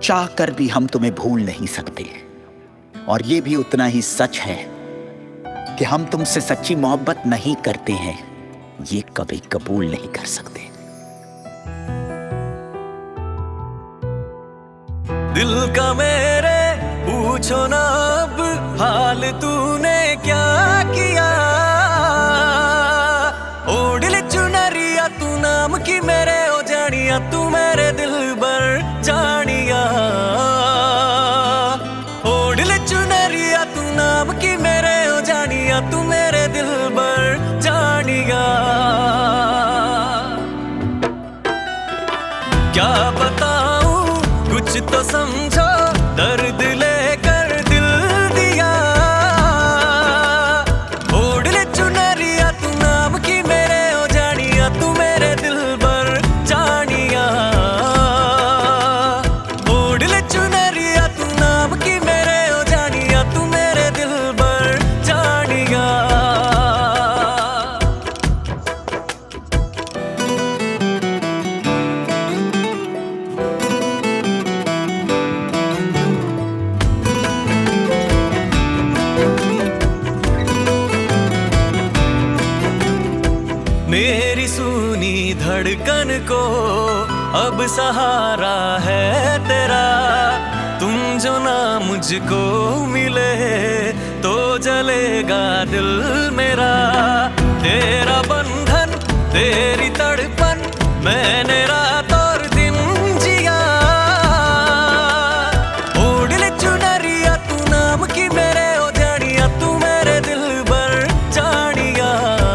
चाह कर भी हम तुम्हें भूल नहीं सकते, और ये भी उतना ही सच है कि हम तुमसे सच्ची मोहब्बत नहीं करते हैं, ये कभी कबूल नहीं कर सकते। दिल का मेरे पूछो ना अब हाल, तूने क्या किया। ओढ़ ले चुनरिया तू नाम की मेरे ओ जानिया, तू मेरे दिल भर जानिया। ओढ़ ले चुनरिया तू नाम की मेरे ओ जानिया, तू मेरे दिल भर जानिया। क्या बताऊं कुछ तो समझो, दर्द लेकर दिल दिया। ओढ़ ले चुनरिया तू नाम की मेरे ओ जानिया, तू मेरे दिल भर जानिया। ओढ़ ले चुनरिया तू नाम की मेरे ओ जानिया, तू मेरे दिल भर जानिया। मेरी सुनी धड़कन को अब सहारा है तेरा। तुम जो ना मुझको मिले तो जलेगा दिल मेरा। तेरा बंधन तेरी तड़पन मैंने रात और दिन जिया। ओढ़ ले चुनरिया तू नाम की मेरे ओ जानिया, तू मेरे दिल भर जानिया।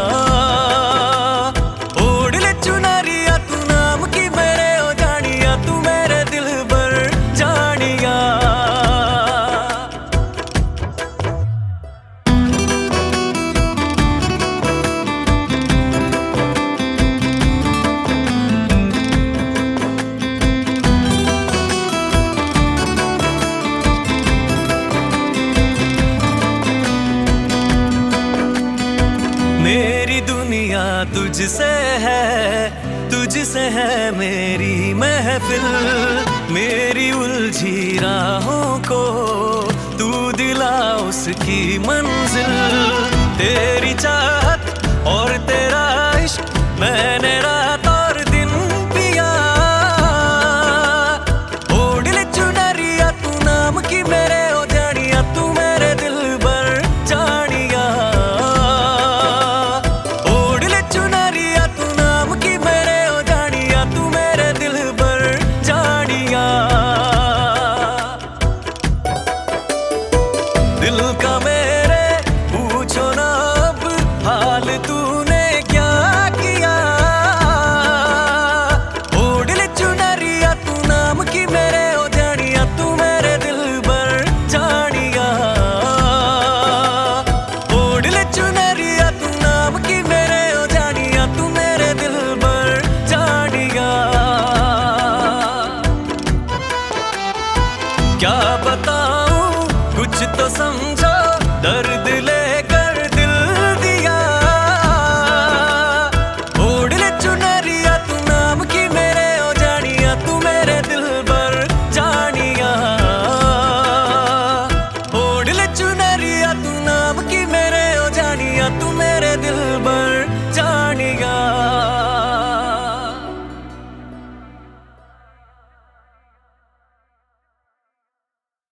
ओढ़ ले चुनरिया तू नाम की मेरे ओ जानिया, तू मेरे दिल भर जानिया। मेरी दुनिया तुझसे है, तुझसे है मेरी महफिल। मेरी उलझी राहों को तू दिला उसकी मंजिल। तेरी चाहत और तेरा इश्क मैंने रात और दिन पिया। ओढ़ ले चुनरिया तू नाम की मेरे ओ जानिया, तू मेरे दिल भर जानिया। ओढ़ ले चुनरिया तू नाम की मेरे ओ जानिया, तू मेरे दिल भर जानिया। दिल का मेरे पूछो ना अब हाल, तूने क्या किया। ओढ़ ले चुनरिया तू नाम की मेरे ओ जानिया, तू मेरे दिल भर जानिया। ओढ़ ले चुनरिया तू नाम की मेरे ओ जानिया, तू मेरे दिल भर जानिया। क्या बताऊं कुछ तो समझ